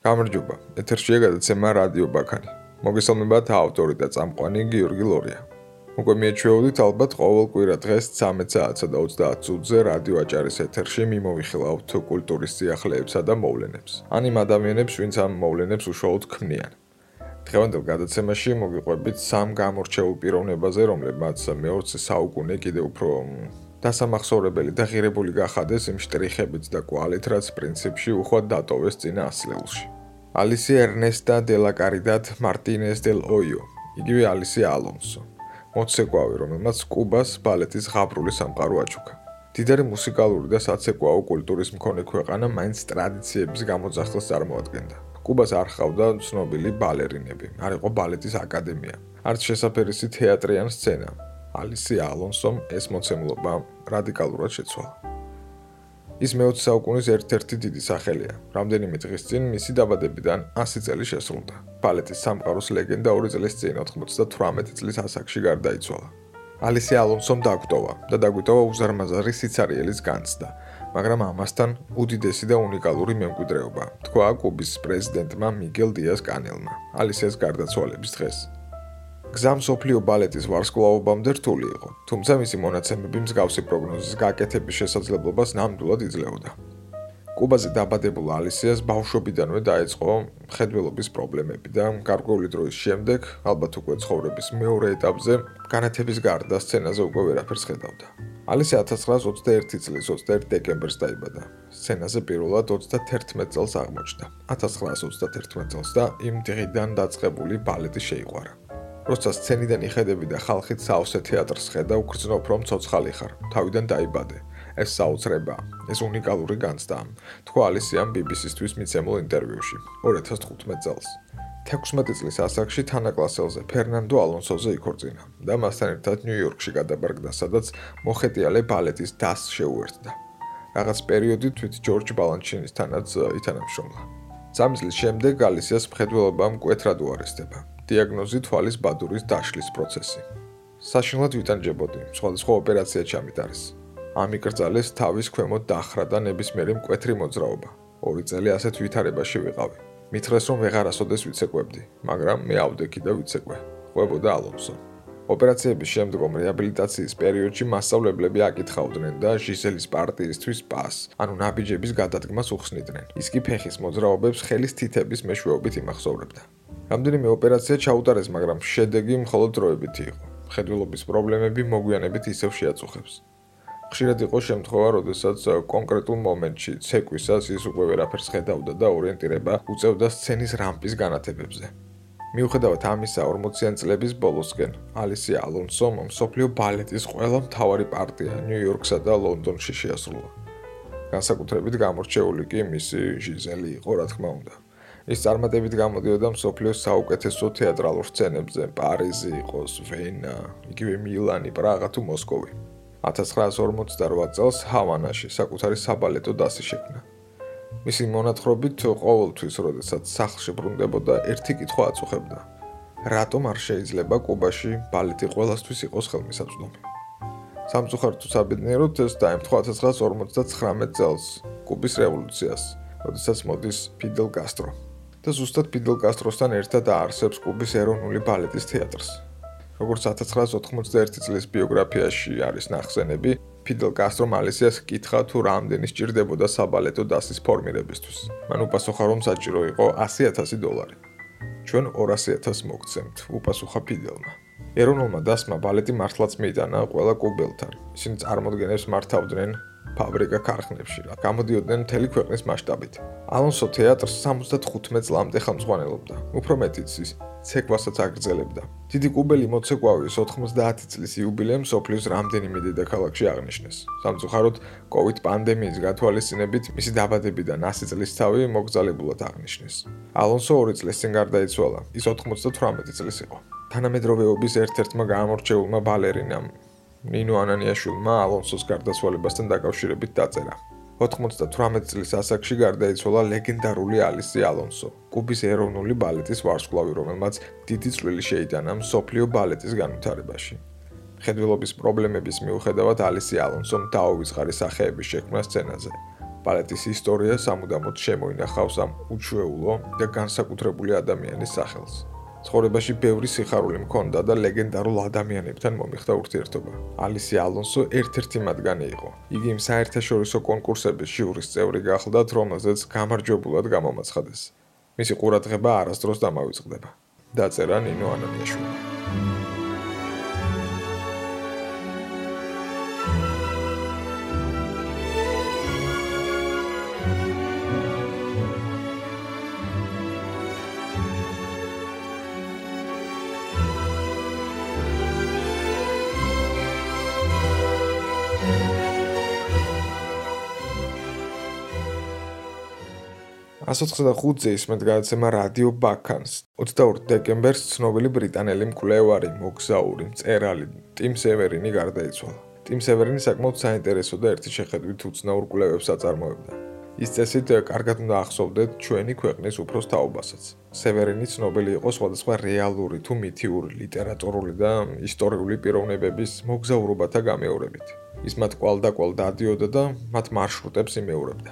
გამარჯობა, ეთერშია გადაცემა რადიო ბაქანი. მოგესალმებათ ავტორი და წამყვანი გიორგი ლორია. უკვე მიეჩვეოდით ალბათ ყოველ კვირა დღეს 13 საათსა და 30 წუთზე რადიო აჭარის ეთერში მიმოვიხილავთ კულტურის სიახლეებსა და მოვლენებს. ან იმ ადამიანებს, ვინც ამ მოვლენებს უშუალოდ ქმნიან. დღევანდელ გადაცემაში მოგიყვებით სამ გამორჩეულ პიროვნებაზე, რომლებმაც მე-20 საუკუნე კიდევ უფრო დასამახსოვრებელი და ღირებული გახადეს იმ შტრიხებით და კვალით, რაც პრინციპში უხვად დატოვეს წინა ასლეულში. Alicia Ernesta de la Caridad Martínez del Hoyo, იგივე Alicia Alonso. მოცეკვავი, რომელმაც კუბას ბალეტის ღაბრული სამყარო აჩუქა. დიდარი მუსიკალური და საცეკვაო კულტურის მქონე ქვეყანა მაინც ტრადიციების გამოძახილს წარმოადგენდა. კუბას არ ჰყავდა ცნობილი ბალერინები, არ იყო ბალეტის აკადემია, არც შესაფერისი თეატრი ან სცენა. Alicia Alonsom ეს მოცემულობა რადიკალურად შეცვალა. ის მე-20 საუკუნის ერთ-ერთი დიდი სახელია. რამდენიმე დღის წინ მისი დაბადებიდან 100 წელი შესრულდა. ბალეტის სამყაროს ლეგენდა 2 წლის წინ 98 წლის ასაკში გარდაიცვალა. Alicia Alonsom დაგვტოვა და დაგვიტოვა უზარმაზარი სიცარიელის განცდა, მაგრამ ამასთან უდიდესი და უნიკალური მემკვიდრეობა, თქვა კუბის პრეზიდენტმა მიგელ დიას კანელმა, ალისიას გარდაცვალების დღეს. გზა მსოფლიო ბალეტის ვარსკვლავობამდე რთული იყო, თუმცა მისი მონაცემები მსგავსი პროგნოზის გაკეთების შესაძლებლობას ნამდვილად იძლეოდა. კუბაზე დაბადებულ ალისიას ბავშვობიდანვე დაეწყო მხედველობის პრობლემები და გარკვეული დროის შემდეგ, ალბათ უკვე ცხოვრების მეორე ეტაპზე, განათების გარდა სცენაზე უკვე ვერაფერს ხედავდა. ალისია 1921 წლის 21 დეკემბერს დაიბადა. სცენაზე პირველად 31 წელს აღმოჩნდა. 1931 წელს და იმ დღიდან დაწყებული ბალეტი შეიყვარა. როცა სცენიდან იხედები და ხალხით საოცე თეატრს ხედავ, გრძნობ რომ ცოცხალი ხარ, თავიდან დაიბადე. ეს საოცრებაა, ეს უნიკალური განცდაა, თქვა ალისიამ BBC-ისთვის მიცემულ ინტერვიუში 2015 წელს. 16 წლის ასაკში თანაკლასელზე ფერნანდო ალონსოზე იქორწინა და მასთან ერთად ნიუ-იორკში გადაბარგდა, სადაც მოხეტიალე ბალეტის დასს შეუერთდა. რაღაც პერიოდი თვით ჯორჯ ბალანჩინისთანაც ითანამშრომლა. 3 წლის შემდეგ ალისიას მხედველობა მკვეთრად უარესდება. დიაგნოზი თვალის ბადურის დაშლის პროცესი. საშინლად ვიტანჯებოდი, სხვადასხვა ოპერაცია ჩამიტარეს. ამიკრძალეს თავის ქვემოთ დახრა და ნებისმიერი მკვეთრი მოძრაობა. 2 წელი ასეთ ვითარებაში ვიყავი. მითხრეს რომ ვეღარასოდეს ვიცეკვებდი, მაგრამ მე ავდექი და ვიცეკვე, ყვებოდა ალონსო. ოპერაციების შემდგომ რეაბილიტაციის პერიოდში მასწავლებლები აკითხავდნენ და ჟიზელის პარტიისთვის პას, ანუ ნაბიჯების გადადგმას უხსნიდნენ. ის კი ფეხის მოძრაობებს ხელის თითების მეშვეობით იმახსოვრებდა. რამდენიმე ოპერაცია ჩაუტარეს, მაგრამ შედეგი მხოლოდ დროებითი იყო. მხედველობის პრობლემები მოგვიანებით ისევ შეაწუხებს. ხშირად იყო შემთხვევა, როდესაც კონკრეტულ მომენტში ცეკვისას ის უკვე ვერაფერს ხედავდა და ორიენტირება უწევდა სცენის რამპის განათებებზე. მიუხედავად ამისა, 40-იან წლების ბოლოსკენ ალისია ალონსომ მსოფლიო ბალეტის ყველა მთავარი პარტია ნიუ-იორკსა და ლონდონში შეასრულა. განსაკუთრებით გამორჩეული კი მისი ჟიზელი იყო, რა თქმა უნდა. ის წარმატებით გამოდიოდა მსოფლიოს საუკეთესო თეატრალურ სცენებზე, პარიზი იყოს, ვენა, იგივე მილანი, პრაღა თუ მოსკოვი. 1948 წელს ჰავანაში საკუთარი საბალეტო დასი შექმნა. მისი მონათხრობით ყოველთვის, როდესაც სახლში ბრუნდებოდა, ერთი კითხვა აწუხებდა: რატომ არ შეიძლება კუბაში ბალეტი ყველასთვის იყოს ხელმისაწვდომი? სამწუხაროდ თუ საბედნიეროდ ეს დაემთხვა 1959 წელს, კუბის რევოლუციას, როდესაც მოდის ფიდელ კასტრო. და ზუსტად ფიდელ კასტროსთან ერთად აარსებს კუბის ეროვნული ბალეტის თეატრს. როგორც 1991 წლის ბიოგრაფიაში არის ნახსენები, ფიდელ კასტრომ ალისიას ჰკითხა თუ რამდენი სჭირდებოდა საბალეტო დასის ფორმირებისთვის. მან უპასუხა, რომ საჭირო იყო $100,000. ჩვენ 200,000 მოგცემთ, უპასუხა ფიდელმა. ეროვნულმა დასმა ბალეტი მართლაც მიიტანა ყველა კუბელთან. ისინი წარმოდგენებს მართავდნენ ფაბრიკა ქარხნებში, გამოდიოდნენ მთელი ქვეყნის მასშტაბით. ალონსო თეატრს 75 წლამდე ხელმძღვანელობდა. უფრო მეტიც ის ცეკვასაც აგრძელებდა. დიდი კუბელი მოცეკვავის 90 წლის იუბილეა მსოფლიოს რამდენიმე დედაქალაქში აღნიშნეს. სამწუხაროდ, COVID პანდემიის გათვალისწინებით მისი დაბადებიდან 100 წლისთავი მოგზალებულად აღნიშნეს. ალონსო 2 წლის წინ გარდაიცვალა. ის 98 წლის იყო. თანამედროვეობის ერთ-ერთმა გამორჩეულმა ბალერინამ ნინო ანანიაშვილმა ალონსოს გარდაცვალებასთან დაკავშირებით დაწერა. 98 წლის ასაკში გარდაიცვალა ლეგენდარული ალისია ალონსო, კუბის ეროვნული ბალეტის ვარსკვლავი, რომელმაც დიდი წვლილი შეიტანა მსოფლიო ბალეტის განვითარებაში. მხედველობის პრობლემების მიუხედავად ალისია ალონსომ დაუვიწყარი სახეების შექმნა სცენაზე. ბალეტის ისტორია სამუდამოდ შემოინახავს ამ უჩვეულო და განსაკუთრებული ადამიანის სახელს. ცხოვრებაში ბევრი სიხარული მქონდა და ლეგენდარულ ადამიანებთან მომიხდა ურთიერთობა. ალისია ალონსო ერთ-ერთი მათგანი იყო. იგი იმ საერთაშორისო კონკურსების ჟიურის წევრი გახლდათ, რომელზეც გამარჯვებულად გამომაცხადეს. მისი ყურადღება არასდროს დამავიწყდება. დაწერა ნინო ანანიაშვილი. $185 ისმეთ გადაცემა რადიო ბაქანს. 22 დეკემბერს ცნობილი ბრიტანელი მკვლევარი, მოგზაური, მწერალი ტიმ სევერინი გარდაიცვალა. ტიმ სევერინი საკმაოდ საინტერესო და ერთი შეხედვით უცნაურ კვლევებს აწარმოებდა. ის წესით კარგად უნდა ახსოვდეთ ჩვენი ქვეყნის უფროს თაობასაც. სევერინი ცნობილი იყო სხვადასხვა რეალური თუ მითიური, ლიტერატურული და ისტორიული პიროვნებების მოგზაურობათა გამეორებით. ის მათ კვალდაკვალ დადიოდა და მათ მარშრუტებს იმეორებდა.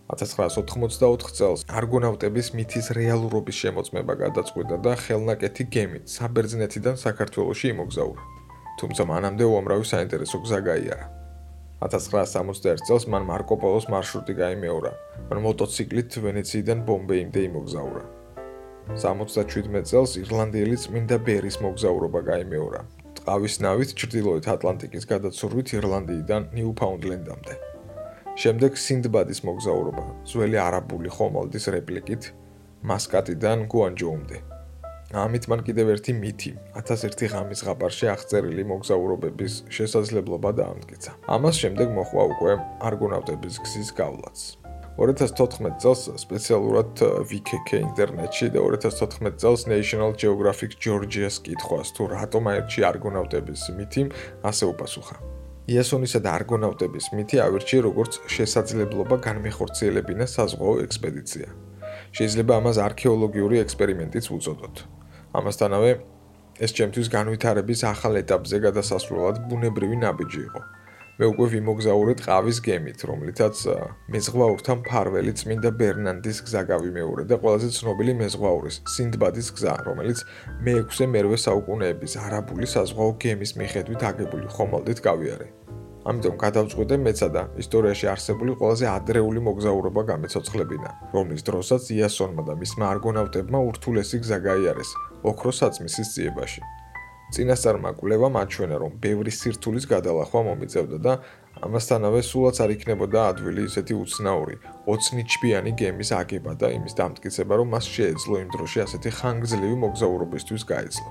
1984 წელს არგონავტების მითის რეალურობის შემოწმება გადაწყვიტა და ხელნაკეთი გემით საბერძნეთიდან საქართველოში იმოგზაურა. თუმცა მანამდე უამრავი საინტერესო გზა გაიარა. 1961 წელს მან მარკო პოლოს მარშრუტი გაიმეორა. მან მოტოციკლით ვენეციიდან ბომბეიმდე იმოგზაურა. 77 წელს ირლანდიელი წმინდა ბერის მოგზაურობა გაიმეორა. ტყავის ნავით ჩრდილოეთ ატლანტიკის გადაცურვით ირლანდიიდან ნიუფაუნდლენდამდე. შემდეგ სინდბადის მოგზაურობა, ძველი არაბული ხომალდის რეპლიკით, მასკატიდან გუანჯოუმდე. ამით მან კიდევ ერთი მითი, 1001 ღამის ზღაპარში აღწერილი მოგზაურობების შესაძლებლობა დაამტკიცა. ამას შემდეგ მოხდა უკვე არგონავტების გზის გავლაც. 2014 წელს სპეციალურად VKK ინტერნეტში და 2014 წელს National Geographic Georgia-ს კითხვას თუ რატომ აირჩია არგონავტების მითი, ასე უპასუხა. იასონისა და არგონავტების მითი ავირჩიე როგორც შესაძლებლობა განმეხორციელებინა საზღვაო ექსპედიცია. შეიძლება ამას არქეოლოგიური ექსპერიმენტიც უწოდოთ. ამასთანავე, ეს ჩემთვის განვითარების ახალ ეტაპზე გადასასვლელად ბუნებრივი ნაბიჯი იყო. მე უკვე ვიმოგზაურე ტყავის გემით, რომლითაც მეზღვაურთა მფარველი წმინდა ბერნანდის გზა გავიმეორე და ყველაზე ცნობილი მეზღვაურის, სინდბადის გზა, რომელიც მე-6 საუკუნეების არაბული საზღვაო გემის მიხედვით აგებული ხომალდით გავიარე. ამიტომ გადავწყვიტე მეცა და ისტორიაში არსებული ყველაზე ადრეული მოგზაურობა გამეცოცხლებინა, რომლის დროსაც იასონმა და მისმა არგონავტებმა ურთულესი გზა გაიარეს ოქროს საწმისის ძიებაში. წინასწარმა კვლევამ აჩვენა, რომ ბევრი სირთულის გადალახვა მომიწევდა და ამასთანავე სულაც არ იქნებოდა ადვილი ისეთი უცნაური, ოცნიჩბიანი გემის აგება და იმის დამტკიცება, რომ მას შეეძლო იმ დროში ასეთი ხანგრძლივი მოგზაურობისთვის გაეძლო.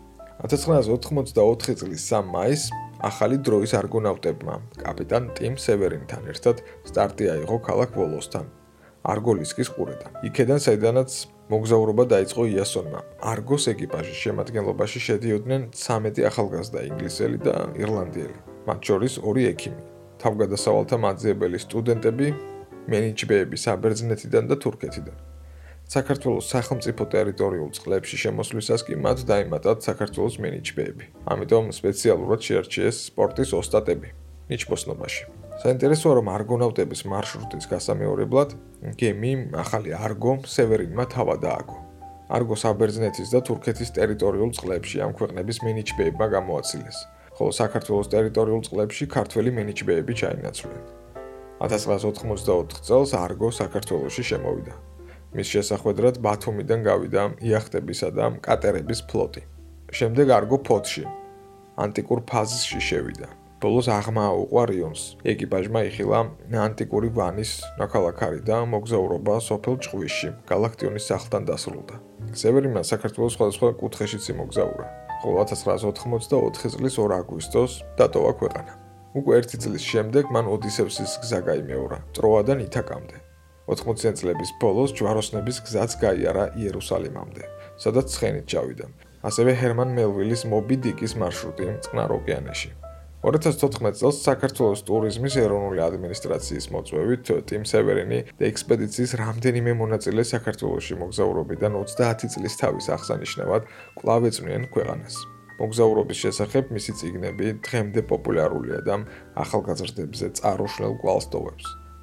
1984 წლის 3 მაისს ახალი დროის არგონავტებმა, კაპიტან ტიმ სევერინთან ერთად სტარტი აიღო ქალაქ ვოლოსთან, არგოლისკის ყურედან. იქედან საიდანაც მოგზაურობა დაიწყო იასონმა. არგოს ეკიპაჟის შემადგენლობაში შედიოდნენ 13 ახალგაზრდა ინგლისელი და ირლანდიელი, მათ შორის 2 ექიმი, თავგადასავალთა მაძიებელი სტუდენტები, მენიჩბეები საბერძნეთიდან და თურქეთიდან. საქართველოს სახელმწიფო ტერიტორიულ წყლებში შემოსვლისას კი მათ დაემატათ საქართველოს მენიჩბეები. ამიტომ სპეციალურად შეარჩიეს სპორტის ოსტატები ნიჩბოსნობაში. საინტერესოა, რომ არგონავტების მარშრუტის გასამეორებლად გემი ახალი არგო სევერინმა თავად დააგო. არგო საბერძნეთის და თურქეთის ტერიტორიულ წყლებში ამ ქვეყნების მენიჩბეებმა გამოაცილეს, ხოლო საქართველოს ტერიტორიულ წყლებში ქართველი მენიჩბეები ჩაინაცვლნენ. 1984 წელს არგო საქართველოში შემოვიდა. მის შესახვედრად ბათუმიდან გავიდა იახტებისა და კატერების ფლოტი. შემდეგ არგო ფოთში, ანტიკურ ფაზში შევიდა. ბოლოს აღმა აუყვა რიონს. ეკიპაჟმა იხილა ანტიკური ვანის ნაქალაქარი და მოგზაურობა სოფელ ჭყვიში, გალაქტიონის სახლთან დასრულდა. სევერინმა საქართველოს სხვადასხვა კუთხეშიც იმოგზაურა, ხოლო 1984 წლის 2 აგვისტოს დატოვა ქვეყანა. უკვე 1 წლის შემდეგ მან ოდისევსის გზა გაიმეორა, ტროადან ითაკამდე. 80 წლების ბოლოს ჯვაროსნების გზაც გაიარა იერუსალიმამდე, სადაც ცხენით ჩავიდა. ასევე ჰერმან მელვილის მობი დიკის მარშრუტი წყნარ ოკეანეში. 2014 წელს საქართველოს ტურიზმის ეროვნული ადმინისტრაციის მოწვევით ტიმ სევერინი და ექსპედიციის რამდენიმე მონაწილე საქართველოში მოგზაურობიდან 30 წლის თავის აღსანიშნავად კვლავ ეწვნენ ქვეყანას. მოგზაურობის შესახებ მისი წიგნები დღემდე პოპულარულია და ახალგაზრდებზე წარუშლელ კვალს ტოვებს.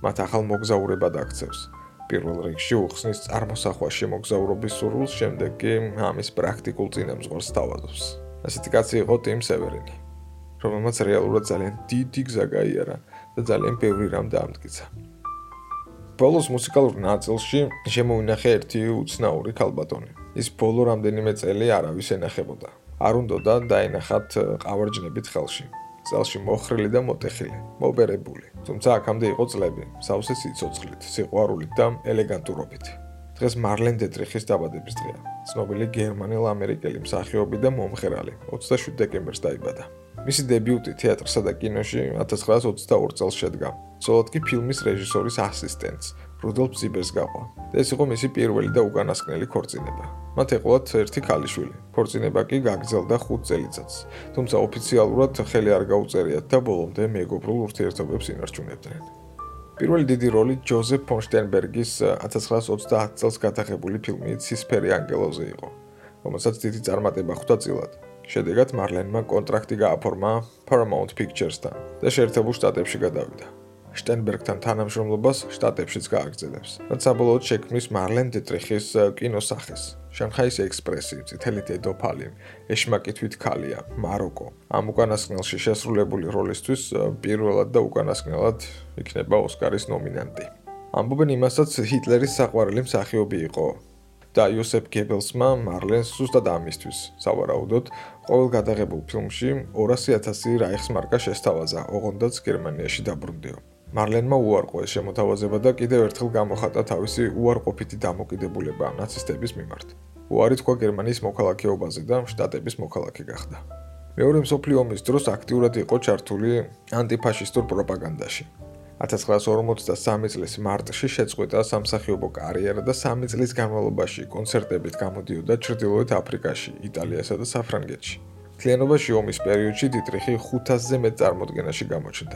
მათ ახალ მოგზაურებად აქცევს. პირველ რიგში უხსნის წარმოსახვაში მოგზაურობის სურვილს, შემდეგ კი ამის პრაქტიკულ წინამძღოლს სთავაზობს. ასეთი კაცი იყო ტიმ სევერინი, რომელმაც რეალურად ძალიან დიდი გზა გაიარა და ძალიან ბევრი რამ დაამტკიცა. ბოლოს მუსიკალურ ნაწილში შემოვინახე ერთი უცნაური ქალბატონი. ის ბოლო რამდენიმე წელი არავის ენახებოდა. არ უნდოდა დაენახათ ყავარჯნებით ხელში. წელში მოხრილი და მოტეხილი, მობერებული. თუმცა აქამდე იყო წლები, სავსე სიცოცხლით, სიყვარულით და ელეგანტურობით. დღეს მარლენ დეტრიხის დაბადების დღეა. ცნობილი გერმანელ-ამერიკელი მსახიობი და მომღერალი 27 დეკემბერს დაიბადა. მისი დებიუტი თეატრსა და კინოში 1922 წელს შედგა. ცოლად კი ფილმის რეჟისორის ასისტენტს, რუდოლფ ზიბერს გაყვა. ეს იყო მისი პირველი და უკანასკნელი ქორწინება. მათ ეყოლათ ერთი ქალიშვილი. ქორწინება კი გაგრძელდა 5 წელიწადს, თუმცა ოფიციალურად ხელი არ გაუწერიათ და ბოლომდე მეგობრულ ურთიერთობებს ინარჩუნებდნენ. პირველი დიდი როლი ჯოზეფ ფონ შტერნბერგის 1930 წელს გადაღებული ფილმი ცისფერი ანგელოზი იყო, რომელსაც დიდი წარმატება ხვდა წილად. შედეგად მარლენმა კონტრაქტი გააფორმა Paramount Pictures-თან და შეერთებულ შტატებში გადავიდა. შტერნბერგთან თანამშრომლობას შტატებშიც გააგრძელებს. რაც საბოლოოდ შექმნის მარლენ დეტრიხის კინოსახეს. შანხაის ექსპრესი, წითელი დედოფალი, ეშმაკი თვით ქალია, მაროკო. ამ უკანასკნელში შესრულებული როლისთვის პირველად და უკანასკნელად იქნება ოსკარის ნომინანტი. ამბობენ იმასაც ჰიტლერის საყვარელი მსახიობი იყო და იოსებ გებელსმა მარლენს ზუსტად ამისთვის, სავარაუდოდ, ყოველ გადაღებულ ფილმში 200,000 რაიხსმარკა შესთავაზა, ოღონდაც გერმანიაში დაბრუნდიო. მარლენმა უარყო ეს შემოთავაზება და კიდევ ერთხელ გამოხატა თავისი უარყოფითი დამოკიდებულება ნაცისტების მიმართ. უარი თქვა გერმანიის მოქალაქეობაზე და შტატების მოქალაქე გახდა. მეორე მსოფლიო ომის დროს აქტიურად იყო ჩართული ანტიფაშისტურ პროპაგანდაში. 1943 წლის მარტში შეწყვეტა სამსახიობო კარიერა და 3 წლის განმავლობაში კონცერტებით გამოდიოდა ჩრდილოეთ აფრიკაში, იტალიასა და საფრანგეთში. მთლიანობაში ომის პერიოდში დიტრიხი 500-ზე მეტ წარმოდგენაში გამოჩნდა.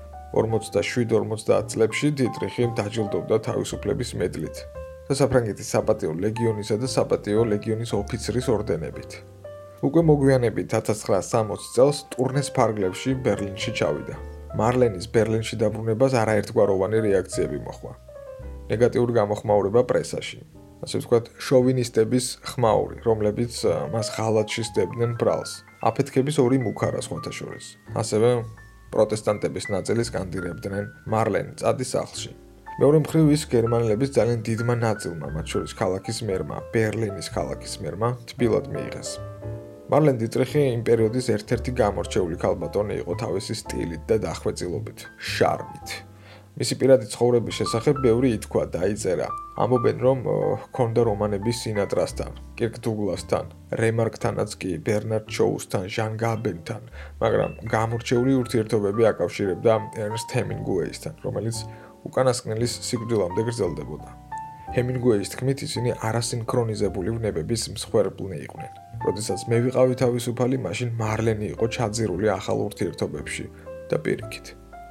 47-50 წლებში დიტრიხი დაჯილდოვდა თავისუფლების მედლით და საფრანგეთის საპატიო ლეგიონისა და საპატიო ლეგიონის ოფიცრის ორდენებით. უკვე მოგვიანებით 1960 წელს ტურნეს ფარგლებში ბერლინში ჩავიდა. მარლენის ბერლინში დაბრუნებას არაერთგვაროვანი რეაქციები მოჰყვა. ნეგატიური გამოხმაურება პრესაში, ასე ვთქვათ, შოვინისტების ხმაური, რომლებიც მას ღალატში სდებდნენ ბრალს, აფეთქების ორი მუქარა სხვათა შორის. ასევე პროტესტანტების ნაწილი სკანდირებდნენ მარლენ წადი სახლში. მეორე მხრივ ის გერმანელების ძალიან დიდმა ნაწილმა, მათ შორის ქალაქის მერმა, ბერლინის ქალაქის მერმა, თბილად მიიღეს. მარლენ დიტრიხი იმ პერიოდის ერთ-ერთი გამორჩეული ქალბატონი იყო თავისი სტილით და დახვეწილობით, შარმით. მისი პირადი ცხოვრების შესახებ ბევრი ითქვა და იწერა. ამბობენ, რომ ჰქონდა რომანები სინატრასთან, კირკ დუგლასთან, რემარკთანაც კი ბერნარდ შოუსთან, ჟან გაბენთან, მაგრამ გამორჩეული ურთიერთობები აკავშირებდა ერნსტ ჰემინგუეისთან, რომელიც უკანასკნელის სიკვდილამდე გრძელდებოდა. ჰემინგუეის თქმით, ისინი არასინქრონიზებული ვნებების მსხვერპლნი იყვნენ. როდესაც მე ვიყავი თავისუფალი, მაშინ მარლენი იყო ჩაძირული ახალ ურთიერთობებში და პირიქით.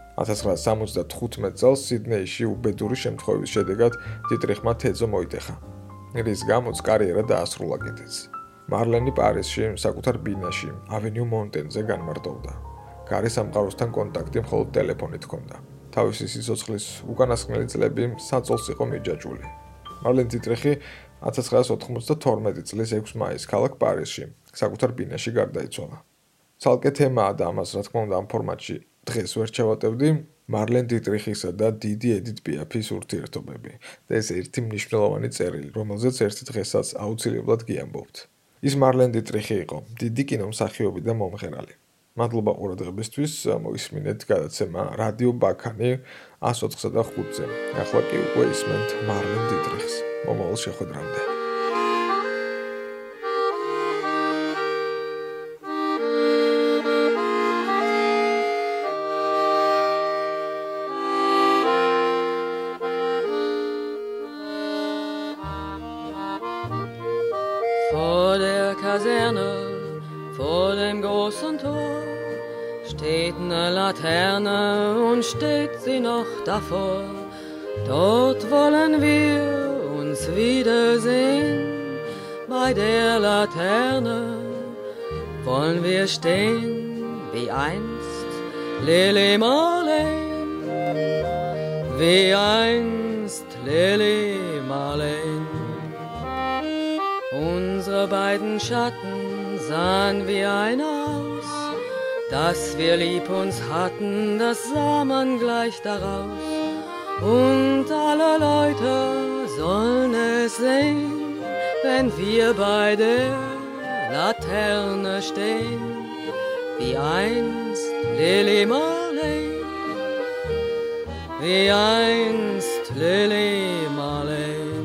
1975 წელს სიდნეიში უბედური შემთხვევის შედეგად დიტრიხმა თეძო მოიტეხა, რის გამოც კარიერა დაასრულა კიდეც. მარლენი პარიზში, საკუთარ ბინაში, ავენიუ მონტენზე განმარტოვდა. გარე სამყაროსთან კონტაქტი მხოლოდ ტელეფონით ჰქონდა. თავისი სიცოცხლის უკანასკნელი წლები საწოლს იყო მიჯაჭვული. მარლენ დიტრიხი 1992 წლის 6 მაისს ქალაქ პარიზში, საკუთარ ბინაში გარდაიცვალა. ცალკე თემაა და ამას რა თქმა უნდა ამ ფორმატში დღეს ვერ ჩავატევდი, მარლენ დიტრიხისა და დიდი ედით პიაფის ურთიერთობები და ეს ერთი მნიშვნელოვანი წერილი, რომელზეც ერთი დღესაც აუცილებლად გიამბობთ. ის მარლენ დიტრიხი იყო, დიდი კინომსახიობი და მომღერალი. მადლობა ყურადღებისთვის, მოისმინეთ გადაცემა რადიო ბაქანი 104.5-ზე. ახლა კი უკვე ისმენთ მარლენ დიტრიხს. მომავალ შეხვედრამდე. Vor der Kaserne, vor dem großen Tor, steht eine Laterne und steht sie noch davor. Dort wollen wir uns wiedersehen, bei der Laterne wollen wir stehen, wie einst Lili Marleen. wie einst Lili Marleen. Unsere beiden Schatten sahen wie ein aus, dass wir lieb uns hatten, das sah man gleich daraus. Und alle Leute sollen es sehen, wenn wir bei der Laterne stehen, wie einst Lili Marleen, wie einst Lili Marleen.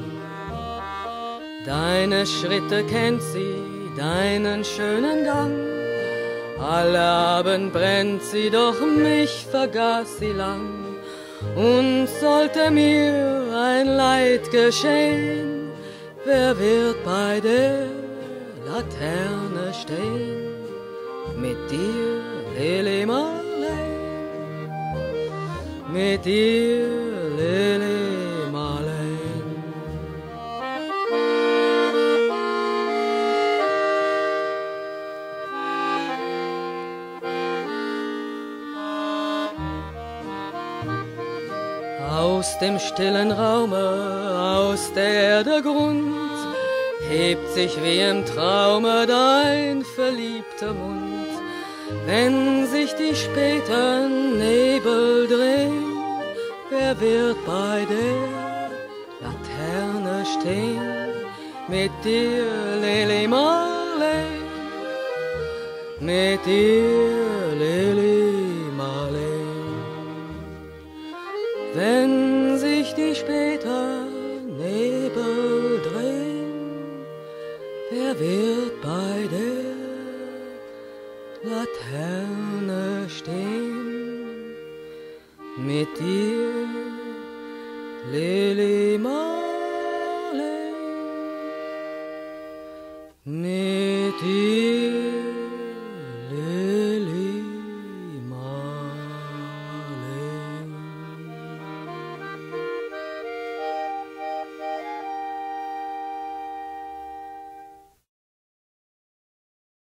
Deine Schritte kennt sie, deinen schönen Gang, alle Abend brennt sie, doch mich vergaß sie lang. Und sollte mir ein Leid geschehen, wer wird bei der Laterne stehen? Mit dir, Lili Marleen, mit dir, Lili Marleen. Aus dem stillen Raume, aus der Erde Grund, hebt sich wie im Traume dein verliebter Mund. Wenn sich die späten Nebel drehen, wer wird bei der Laterne stehen? Mit dir, Lili Marleen, mit dir, Lili Marleen. Wenn sich die späten Nebel drehen, wer wird bei der Laterne stehen? Mit dir, Lili Marleen, mit dir.